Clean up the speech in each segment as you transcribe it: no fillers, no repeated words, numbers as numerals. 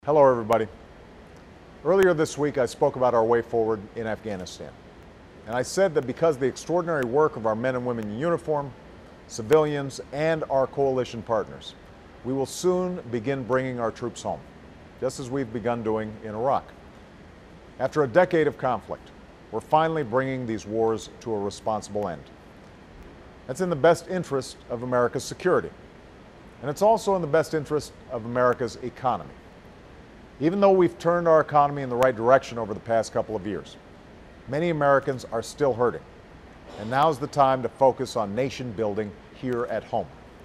Hello, everybody. Earlier this week, I spoke about our way forward in Afghanistan. And I said that because of the extraordinary work of our men and women in uniform, civilians, and our coalition partners, we will soon begin bringing our troops home, just as we've begun doing in Iraq. After a decade of conflict, we're finally bringing these wars to a responsible end. That's in the best interest of America's security. And it's also in the best interest of America's economy. Even though we've turned our economy in the right direction over the past couple of years, many Americans are still hurting. And now's the time to focus on nation building here at home.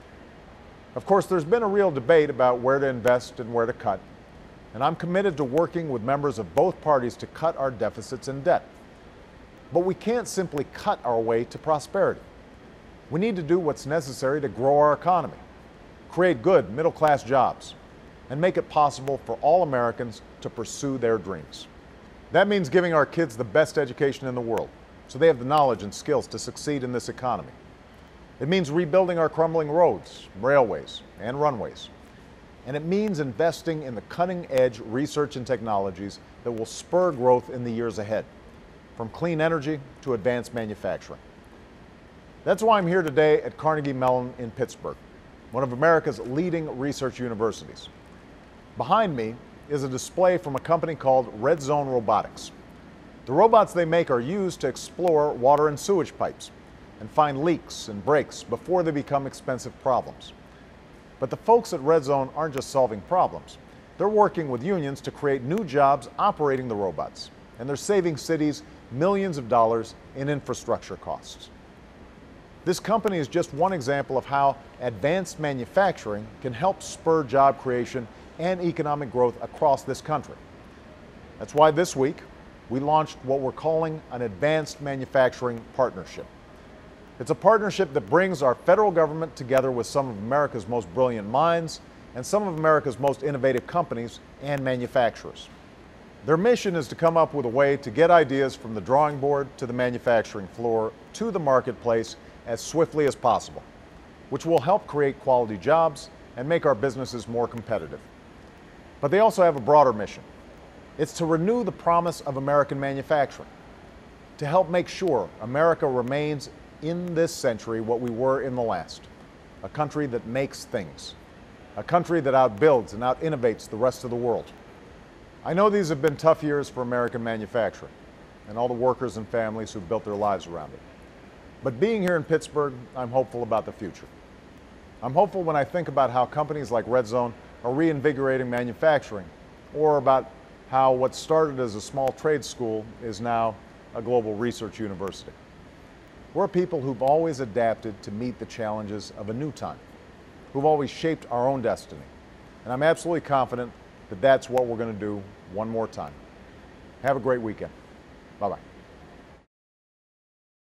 Of course, there's been a real debate about where to invest and where to cut. And I'm committed to working with members of both parties to cut our deficits and debt. But we can't simply cut our way to prosperity. We need to do what's necessary to grow our economy, create good middle-class jobs, and make it possible for all Americans to pursue their dreams. That means giving our kids the best education in the world, so they have the knowledge and skills to succeed in this economy. It means rebuilding our crumbling roads, railways, and runways. And it means investing in the cutting-edge research and technologies that will spur growth in the years ahead, from clean energy to advanced manufacturing. That's why I'm here today at Carnegie Mellon in Pittsburgh, one of America's leading research universities. Behind me is a display from a company called Red Zone Robotics. The robots they make are used to explore water and sewage pipes and find leaks and breaks before they become expensive problems. But the folks at Red Zone aren't just solving problems. They're working with unions to create new jobs operating the robots, and they're saving cities millions of dollars in infrastructure costs. This company is just one example of how advanced manufacturing can help spur job creation and economic growth across this country. That's why this week we launched what we're calling an Advanced Manufacturing Partnership. It's a partnership that brings our federal government together with some of America's most brilliant minds and some of America's most innovative companies and manufacturers. Their mission is to come up with a way to get ideas from the drawing board to the manufacturing floor to the marketplace as swiftly as possible, which will help create quality jobs and make our businesses more competitive. But they also have a broader mission. It's to renew the promise of American manufacturing, to help make sure America remains in this century what we were in the last, a country that makes things, a country that outbuilds and out-innovates the rest of the world. I know these have been tough years for American manufacturing and all the workers and families who've built their lives around it. But being here in Pittsburgh, I'm hopeful about the future. I'm hopeful when I think about how companies like Red Zone are reinvigorating manufacturing, or about how what started as a small trade school is now a global research university. We're people who've always adapted to meet the challenges of a new time, who've always shaped our own destiny. And I'm absolutely confident that that's what we're going to do one more time. Have a great weekend. Bye-bye.